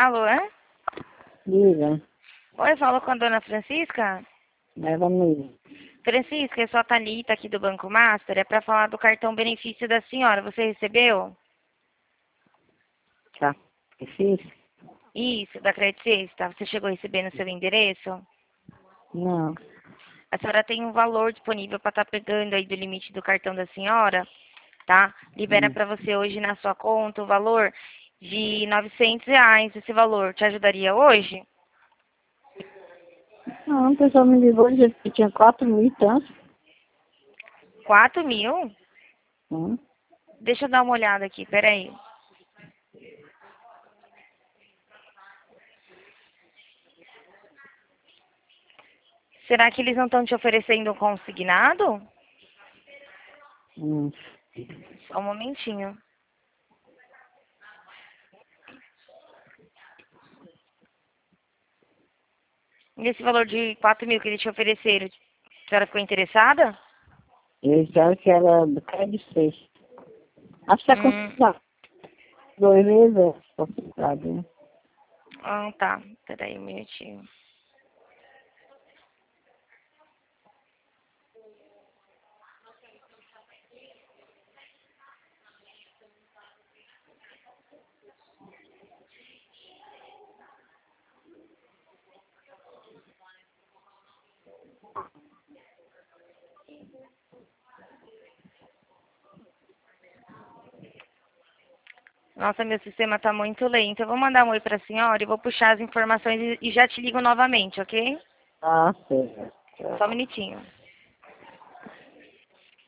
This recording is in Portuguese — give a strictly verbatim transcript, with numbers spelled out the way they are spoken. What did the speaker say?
Alô, é? Diga, Oi, falo com a dona Francisca. leva mesmo. Francisca, eu sou a Thalita aqui do Banco Master. É para falar do cartão benefício da senhora. Você recebeu? Tá difícil? Isso, da Credit Sexta. Você chegou a receber no seu endereço? Não. A senhora tem um valor disponível para estar pegando aí do limite do cartão da senhora, tá? Libera Hum. para você hoje na sua conta o valor de novecentos reais. Esse valor te ajudaria hoje? Não, o pessoal me ligou e disse que tinha quatro mil e tantos. Quatro mil? Hum. Deixa eu dar uma olhada aqui, peraí. Será que eles não estão te oferecendo um consignado? Hum. Só um momentinho. E esse valor de quatro mil que eles te ofereceram, a senhora ficou interessada? Eles disseram que era do cara de seis. Acho que é Hum, considerado. Dois meses é considerado, né? ah, tá. Peraí um minutinho. Nossa, meu sistema tá muito lento. Eu vou mandar um oi pra senhora e vou puxar as informações e e já te ligo novamente, ok? Ah, sei. Só um minutinho.